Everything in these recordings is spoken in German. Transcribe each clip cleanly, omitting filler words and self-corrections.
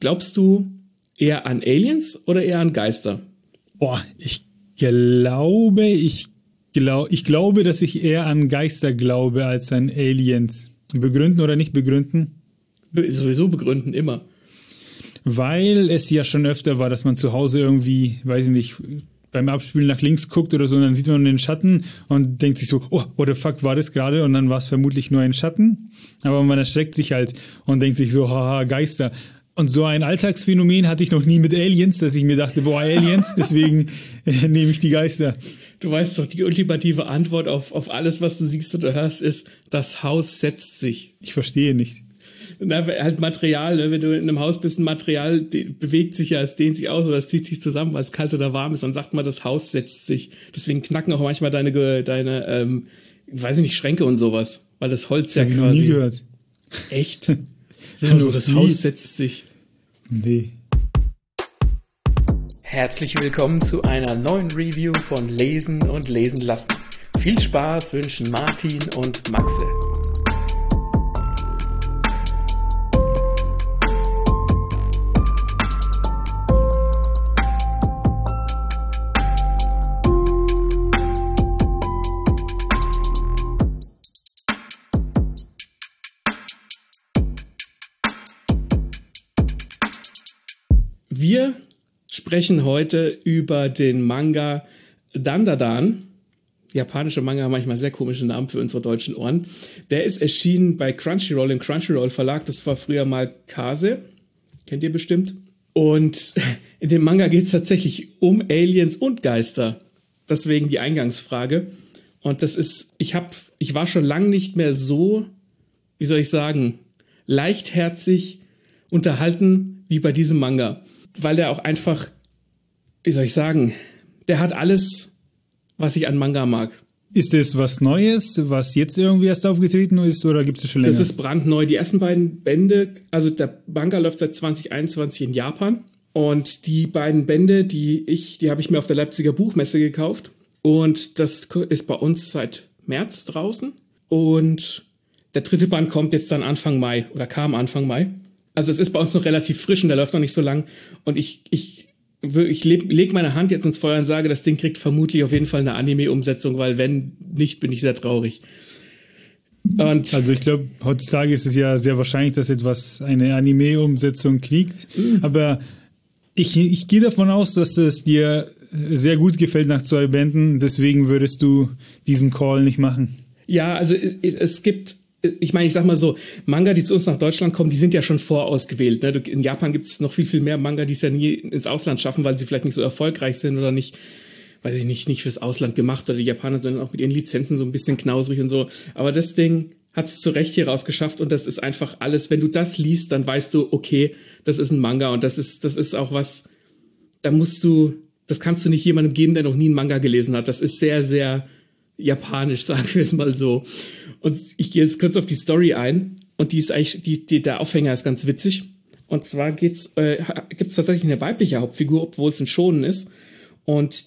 Glaubst du eher an Aliens oder eher an Geister? Boah, ich glaube, dass ich eher an Geister glaube als an Aliens. Begründen oder nicht begründen? Sowieso begründen, immer. Weil es ja schon öfter war, dass man zu Hause irgendwie, weiß ich nicht, beim Abspielen nach links guckt oder so und dann sieht man den Schatten und denkt sich so, oh, what the fuck war das gerade? Und dann war es vermutlich nur ein Schatten. Aber man erschreckt sich halt und denkt sich so, haha, Geister. Und so ein Alltagsphänomen hatte ich noch nie mit Aliens, dass ich mir dachte, boah, Aliens, deswegen nehme ich die Geister. Du weißt doch, die ultimative Antwort auf alles, was du siehst oder hörst, ist, das Haus setzt sich. Ich verstehe nicht. Na, halt Material, ne? Wenn du in einem Haus bist, ein Material bewegt sich ja, es dehnt sich aus oder es zieht sich zusammen, weil es kalt oder warm ist. Dann sagt man, das Haus setzt sich. Deswegen knacken auch manchmal deine weiß ich nicht, Schränke und sowas, weil das Holz ja quasi. Das habe ich noch nie gehört. Echt? So, das Haus setzt sich. Nee. Herzlich willkommen zu einer neuen Review von Lesen und Lesen lassen. Viel Spaß wünschen Martin und Maxe. Wir sprechen heute über den Manga Dandadan. Japanische Manga haben manchmal sehr komische Namen für unsere deutschen Ohren. Der ist erschienen bei Crunchyroll, im Crunchyroll Verlag. Das war früher mal Kase. Kennt ihr bestimmt. Und in dem Manga geht es tatsächlich um Aliens und Geister. Deswegen die Eingangsfrage. Und das ist, ich war schon lange nicht mehr so, wie soll ich sagen, leichtherzig unterhalten wie bei diesem Manga. Weil der auch einfach, wie soll ich sagen, der hat alles, was ich an Manga mag. Ist das was Neues, was jetzt irgendwie erst aufgetreten ist, oder gibt es schon länger? Das ist brandneu. Die ersten beiden Bände, also der Manga läuft seit 2021 in Japan. Und die beiden Bände, die habe ich mir auf der Leipziger Buchmesse gekauft. Und das ist bei uns seit März draußen. Und der dritte Band kommt jetzt dann Anfang Mai oder kam Anfang Mai. Also es ist bei uns noch relativ frisch und der läuft noch nicht so lang. Und ich leg meine Hand jetzt ins Feuer und sage, das Ding kriegt vermutlich auf jeden Fall eine Anime-Umsetzung, weil wenn nicht, bin ich sehr traurig. Und also ich glaube, heutzutage ist es ja sehr wahrscheinlich, dass etwas eine Anime-Umsetzung kriegt. Aber ich gehe davon aus, dass es dir sehr gut gefällt nach 2 Bänden. Deswegen würdest du diesen Call nicht machen. Ja, also es gibt... Ich meine, ich sag mal so, Manga, die zu uns nach Deutschland kommen, die sind ja schon vorausgewählt. Ne? In Japan gibt es noch viel, viel mehr Manga, die es ja nie ins Ausland schaffen, weil sie vielleicht nicht so erfolgreich sind oder nicht, weiß ich nicht fürs Ausland gemacht. Oder die Japaner sind auch mit ihren Lizenzen so ein bisschen knausrig und so. Aber das Ding hat es zu Recht hier rausgeschafft und das ist einfach alles. Wenn du das liest, dann weißt du, okay, das ist ein Manga und das ist auch was, das kannst du nicht jemandem geben, der noch nie einen Manga gelesen hat. Das ist sehr, sehr japanisch, sagen wir es mal so. Und ich gehe jetzt kurz auf die Story ein. Und die ist eigentlich, der Aufhänger ist ganz witzig. Und zwar gibt's tatsächlich eine weibliche Hauptfigur, obwohl es ein Shonen ist. Und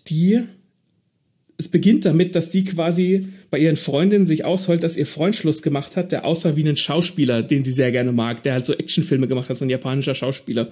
es beginnt damit, dass die quasi bei ihren Freundinnen sich ausheult, dass ihr Freund Schluss gemacht hat, der aussah wie ein Schauspieler, den sie sehr gerne mag, der halt so Actionfilme gemacht hat, so ein japanischer Schauspieler.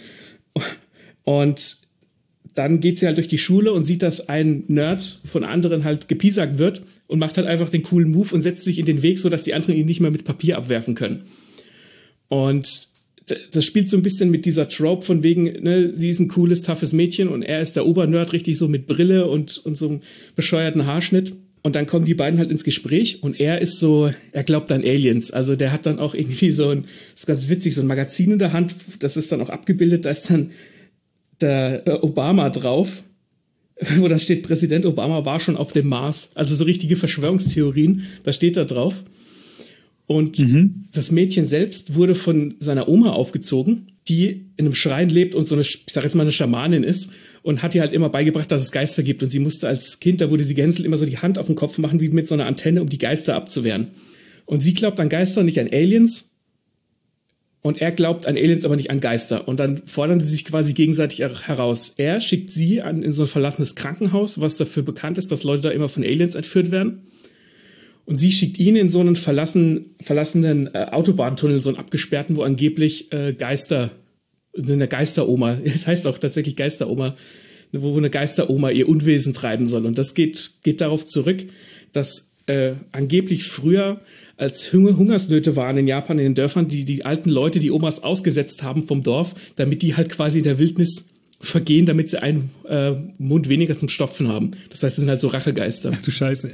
Und dann geht sie halt durch die Schule und sieht, dass ein Nerd von anderen halt gepiesackt wird und macht halt einfach den coolen Move und setzt sich in den Weg, so dass die anderen ihn nicht mehr mit Papier abwerfen können. Und das spielt so ein bisschen mit dieser Trope von wegen, ne, sie ist ein cooles, toughes Mädchen und er ist der Obernerd, richtig so mit Brille und so einem bescheuerten Haarschnitt. Und dann kommen die beiden halt ins Gespräch und er glaubt an Aliens. Also der hat dann auch irgendwie das ist ganz witzig, so ein Magazin in der Hand, das ist dann auch abgebildet, da ist dann der Obama drauf, wo da steht, Präsident Obama war schon auf dem Mars. Also so richtige Verschwörungstheorien, da steht da drauf. Und das Mädchen selbst wurde von seiner Oma aufgezogen, die in einem Schrein lebt und so eine, ich sag jetzt mal, eine Schamanin ist und hat ihr halt immer beigebracht, dass es Geister gibt. Und sie musste als Kind, da wurde sie gehänselt, immer so die Hand auf den Kopf machen, wie mit so einer Antenne, um die Geister abzuwehren. Und sie glaubt an Geister, nicht an Aliens. Und er glaubt an Aliens, aber nicht an Geister. Und dann fordern sie sich quasi gegenseitig heraus. Er schickt sie in so ein verlassenes Krankenhaus, was dafür bekannt ist, dass Leute da immer von Aliens entführt werden. Und sie schickt ihn in so einen verlassenen Autobahntunnel, so einen abgesperrten, wo angeblich Geister eine Geisteroma, es heißt auch tatsächlich Geisteroma, wo eine Geisteroma ihr Unwesen treiben soll. Und das geht darauf zurück, dass angeblich früher, als Hungersnöte waren in Japan, in den Dörfern, die alten Leute, die Omas ausgesetzt haben vom Dorf, damit die halt quasi in der Wildnis vergehen, damit sie einen Mund weniger zum Stopfen haben. Das heißt, es sind halt so Rachegeister. Ach du Scheiße.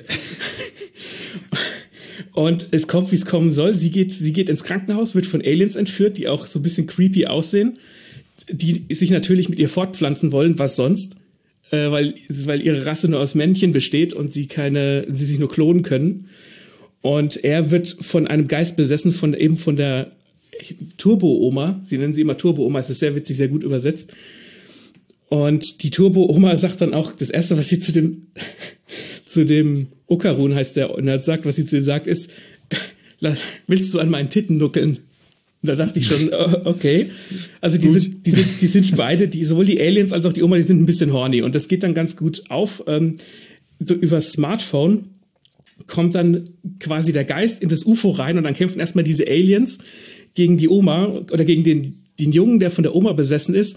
Und es kommt, wie es kommen soll. Sie geht ins Krankenhaus, wird von Aliens entführt, die auch so ein bisschen creepy aussehen, die sich natürlich mit ihr fortpflanzen wollen, was sonst, weil ihre Rasse nur aus Männchen besteht und sie sich nur klonen können. Und er wird von einem Geist besessen, von der Turbo-Oma. Sie nennen sie immer Turbo-Oma, es ist sehr witzig, sehr gut übersetzt. Und die Turbo-Oma sagt dann auch, das Erste, was sie zu dem Okarun, heißt der Nerd, sagt, was sie zu ihm sagt, ist, willst du an meinen Titten nuckeln? Und da dachte ich schon, okay. Also die sind beide, sowohl die Aliens als auch die Oma, die sind ein bisschen horny. Und das geht dann ganz gut auf. Über Smartphone kommt dann quasi der Geist in das UFO rein und dann kämpfen erstmal diese Aliens gegen die Oma oder gegen den Jungen, der von der Oma besessen ist.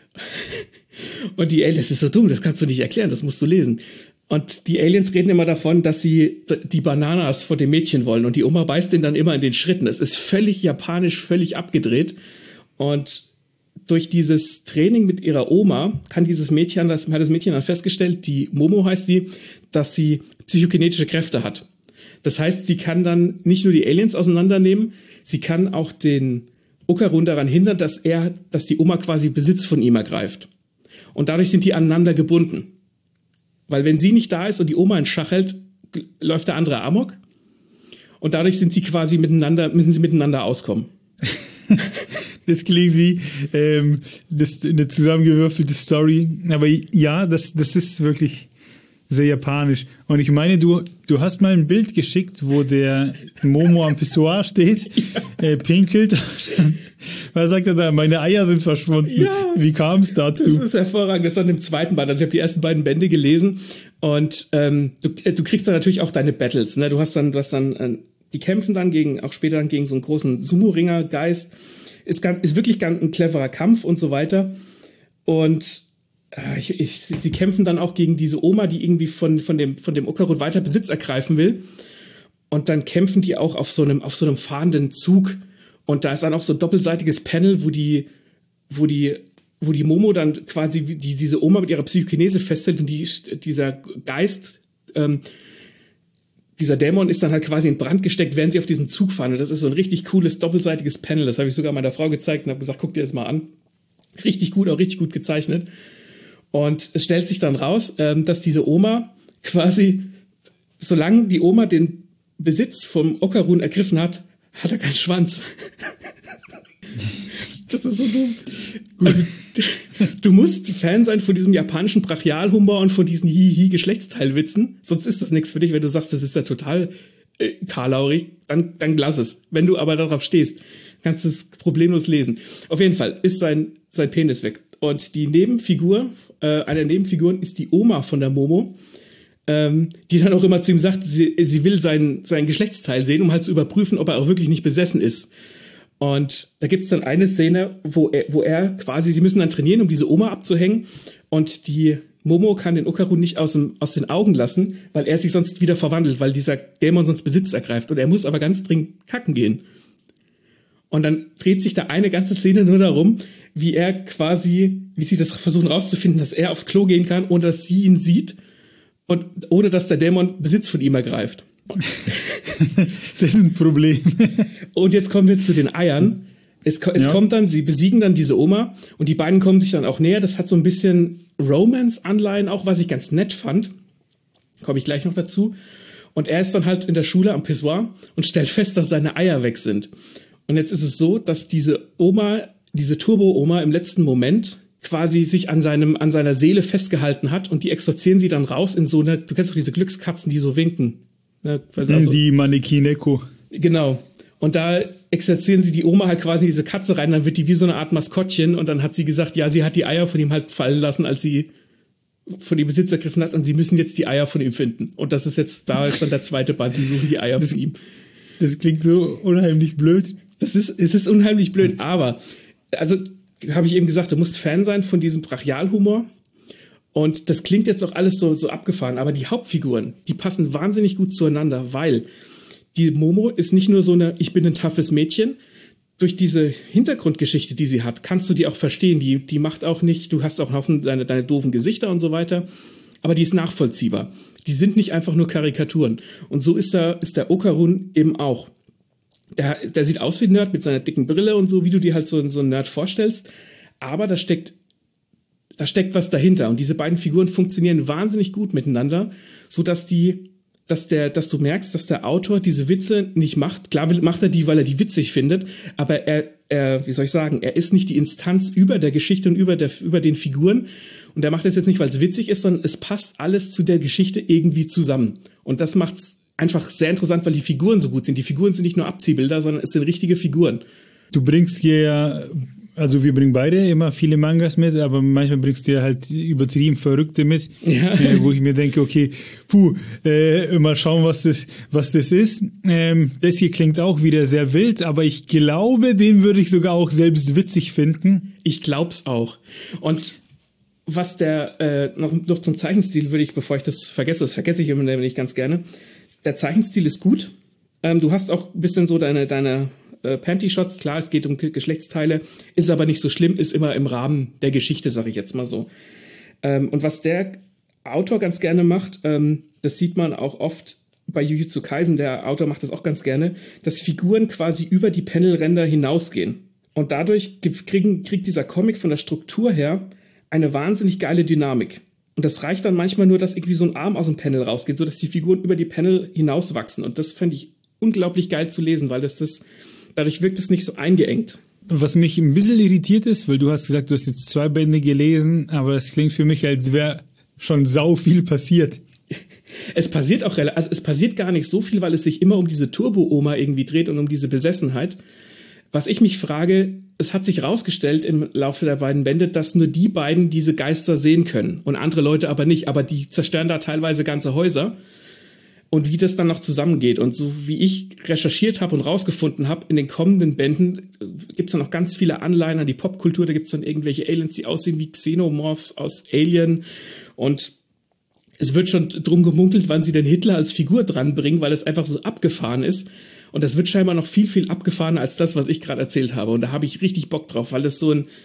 Und die Aliens, das ist so dumm, das kannst du nicht erklären, das musst du lesen. Und die Aliens reden immer davon, dass sie die Bananas vor dem Mädchen wollen. Und die Oma beißt den dann immer in den Schritten. Das ist völlig japanisch, völlig abgedreht. Und durch dieses Training mit ihrer Oma hat das Mädchen dann festgestellt, die Momo heißt sie, dass sie psychokinetische Kräfte hat. Das heißt, sie kann dann nicht nur die Aliens auseinandernehmen, sie kann auch den Okarun daran hindern, dass die Oma quasi Besitz von ihm ergreift. Und dadurch sind die aneinander gebunden. Weil wenn sie nicht da ist und die Oma in Schach hält, läuft der andere amok. Und dadurch sind sie quasi müssen sie miteinander auskommen. Das klingt wie eine zusammengewürfelte Story. Aber ja, das ist wirklich sehr japanisch. Und ich meine, du hast mal ein Bild geschickt, wo der Momo am Pissoir steht, pinkelt. Was sagt er da? Meine Eier sind verschwunden. Ja, wie kam es dazu? Das ist hervorragend. Das ist dann im zweiten Band. Also ich habe die ersten beiden Bände gelesen. Und du kriegst dann natürlich auch deine Battles. Ne? Du hast dann die kämpfen dann später gegen so einen großen Sumo-Ringer-Geist. Ist wirklich ein cleverer Kampf und so weiter. Und sie kämpfen dann auch gegen diese Oma, die irgendwie von dem Okarun weiter Besitz ergreifen will. Und dann kämpfen die auch auf so einem fahrenden Zug. Und da ist dann auch so ein doppelseitiges Panel, wo die Momo dann quasi diese Oma mit ihrer Psychokinese festhält und dieser Geist, dieser Dämon ist dann halt quasi in Brand gesteckt, während sie auf diesem Zug fahren. Und das ist so ein richtig cooles doppelseitiges Panel. Das habe ich sogar meiner Frau gezeigt und habe gesagt, guck dir das mal an. Richtig gut, auch richtig gut gezeichnet. Und es stellt sich dann raus, dass diese Oma quasi, solange die Oma den Besitz vom Okarun ergriffen hat, hat er keinen Schwanz. Das ist so dumm. Also, du musst Fan sein von diesem japanischen Brachialhumor und von diesen Hihi-Geschlechtsteilwitzen. Sonst ist das nichts für dich, wenn du sagst, das ist ja total karlaurig. Dann lass es. Wenn du aber darauf stehst, kannst du es problemlos lesen. Auf jeden Fall ist sein Penis weg. Und die Nebenfigur, eine der Nebenfiguren ist die Oma von der Momo, die dann auch immer zu ihm sagt, sie will sein Geschlechtsteil sehen, um halt zu überprüfen, ob er auch wirklich nicht besessen ist. Und da gibt's dann eine Szene, wo er quasi, sie müssen dann trainieren, um diese Oma abzuhängen. Und die Momo kann den Okarun nicht aus den Augen lassen, weil er sich sonst wieder verwandelt, weil dieser Dämon sonst Besitz ergreift. Und er muss aber ganz dringend kacken gehen. Und dann dreht sich da eine ganze Szene nur darum, wie sie das versuchen rauszufinden, dass er aufs Klo gehen kann, ohne dass sie ihn sieht und ohne dass der Dämon Besitz von ihm ergreift. Das ist ein Problem. Und jetzt kommen wir zu den Eiern. Es kommt dann, sie besiegen dann diese Oma und die beiden kommen sich dann auch näher. Das hat so ein bisschen Romance-Anleihen auch, was ich ganz nett fand. Komme ich gleich noch dazu. Und er ist dann halt in der Schule am Pissoir und stellt fest, dass seine Eier weg sind. Und jetzt ist es so, dass diese Turbo-Oma im letzten Moment quasi sich an seiner Seele festgehalten hat und die exorzieren sie dann raus in so eine, du kennst doch diese Glückskatzen, die so winken. Ne? Also, die Maneki-Neko. Genau. Und da exerzieren sie die Oma halt quasi in diese Katze rein, dann wird die wie so eine Art Maskottchen und dann hat sie gesagt, ja, sie hat die Eier von ihm halt fallen lassen, als sie von ihm Besitz ergriffen hat und sie müssen jetzt die Eier von ihm finden. Und das ist jetzt, da ist dann der zweite Band, sie suchen die Eier von ihm. Das klingt so unheimlich blöd. Es ist unheimlich blöd, aber, also, habe ich eben gesagt, du musst Fan sein von diesem Brachialhumor. Und das klingt jetzt auch alles so abgefahren, aber die Hauptfiguren, die passen wahnsinnig gut zueinander, weil die Momo ist nicht nur so eine, ich bin ein toughes Mädchen. Durch diese Hintergrundgeschichte, die sie hat, kannst du die auch verstehen. Die macht auch nicht, du hast auch einen Haufen deine doofen Gesichter und so weiter, aber die ist nachvollziehbar. Die sind nicht einfach nur Karikaturen. Und so ist der Okarun eben auch. Der sieht aus wie ein Nerd mit seiner dicken Brille und so, wie du dir halt so einen Nerd vorstellst. Aber da steckt was dahinter. Und diese beiden Figuren funktionieren wahnsinnig gut miteinander, sodass dass du merkst, dass der Autor diese Witze nicht macht. Klar macht er die, weil er die witzig findet, aber er ist nicht die Instanz über der Geschichte und über den Figuren. Und er macht das jetzt nicht, weil es witzig ist, sondern es passt alles zu der Geschichte irgendwie zusammen. Und das macht's einfach sehr interessant, weil die Figuren so gut sind. Die Figuren sind nicht nur Abziehbilder, sondern es sind richtige Figuren. Du bringst hier ja, also wir bringen beide immer viele Mangas mit, aber manchmal bringst du ja halt übertrieben Verrückte mit, ja. Wo ich mir denke, okay, mal schauen, was das ist. Das hier klingt auch wieder sehr wild, aber ich glaube, den würde ich sogar auch selbst witzig finden. Ich glaub's auch. Und was noch zum Zeichenstil würde ich, bevor ich das vergesse ich immer nicht ganz gerne. Der Zeichenstil ist gut. Du hast auch ein bisschen so deine Panty-Shots, klar, es geht um Geschlechtsteile, ist aber nicht so schlimm, ist immer im Rahmen der Geschichte, sage ich jetzt mal so. Und was der Autor ganz gerne macht, das sieht man auch oft bei Jujutsu Kaisen, der Autor macht das auch ganz gerne, dass Figuren quasi über die Panelränder hinausgehen. Und dadurch kriegt dieser Comic von der Struktur her eine wahnsinnig geile Dynamik. Und das reicht dann manchmal nur, dass irgendwie so ein Arm aus dem Panel rausgeht, sodass die Figuren über die Panel hinauswachsen. Und das fände ich unglaublich geil zu lesen, weil dadurch wirkt es nicht so eingeengt. Was mich ein bisschen irritiert ist, weil du hast gesagt, du hast jetzt 2 Bände gelesen, aber es klingt für mich, als wäre schon sau viel passiert. Es passiert auch es passiert gar nicht so viel, weil es sich immer um diese Turbo-Oma irgendwie dreht und um diese Besessenheit. Was ich mich frage, es hat sich rausgestellt im Laufe der beiden Bände, dass nur die beiden diese Geister sehen können und andere Leute aber nicht. Aber die zerstören da teilweise ganze Häuser. Und wie das dann noch zusammengeht. Und so wie ich recherchiert habe und rausgefunden habe, in den kommenden Bänden gibt's dann noch ganz viele Anleihen an die Popkultur. Da gibt's dann irgendwelche Aliens, die aussehen wie Xenomorphs aus Alien. Und es wird schon drum gemunkelt, wann sie denn Hitler als Figur dranbringen, weil es einfach so abgefahren ist. Und das wird scheinbar noch viel, viel abgefahrener als das, was ich gerade erzählt habe. Und da habe ich richtig Bock drauf, weil das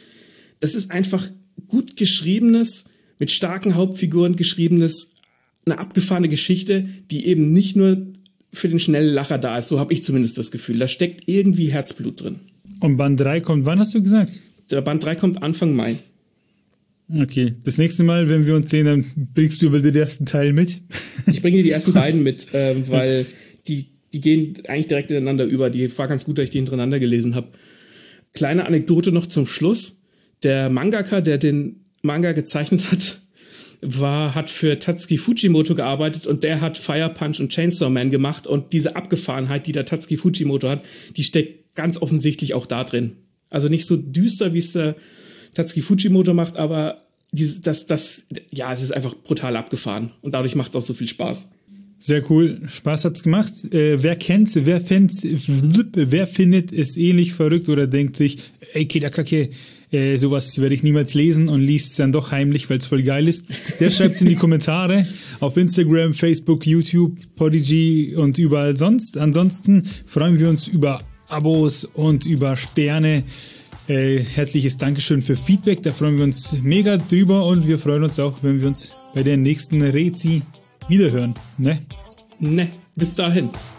ist einfach gut geschriebenes, mit starken Hauptfiguren geschriebenes, eine abgefahrene Geschichte, die eben nicht nur für den schnellen Lacher da ist. So habe ich zumindest das Gefühl. Da steckt irgendwie Herzblut drin. Und Band 3 kommt, wann hast du gesagt? Der Band 3 kommt Anfang Mai. Okay, das nächste Mal, wenn wir uns sehen, dann bringst du über den ersten Teil mit. Ich bringe dir die ersten beiden mit, weil die gehen eigentlich direkt ineinander über. Die war ganz gut, dass ich die hintereinander gelesen habe. Kleine Anekdote noch zum Schluss. Der Mangaka, der den Manga gezeichnet hat, hat für Tatsuki Fujimoto gearbeitet und der hat Fire Punch und Chainsaw Man gemacht und diese Abgefahrenheit, die der Tatsuki Fujimoto hat, die steckt ganz offensichtlich auch da drin. Also nicht so düster, wie es der Tatsuki Fujimoto macht, aber es ist einfach brutal abgefahren und dadurch macht es auch so viel Spaß. Sehr cool, Spaß hat's gemacht. Wer findet es ähnlich verrückt oder denkt sich, ey, Kidakake, sowas werde ich niemals lesen und liest es dann doch heimlich, weil es voll geil ist. Der schreibt es in die Kommentare auf Instagram, Facebook, YouTube, Podigy und überall sonst. Ansonsten freuen wir uns über Abos und über Sterne. Herzliches Dankeschön für Feedback, da freuen wir uns mega drüber und wir freuen uns auch, wenn wir uns bei der nächsten Rezi wiederhören. Ne? Ne, bis dahin.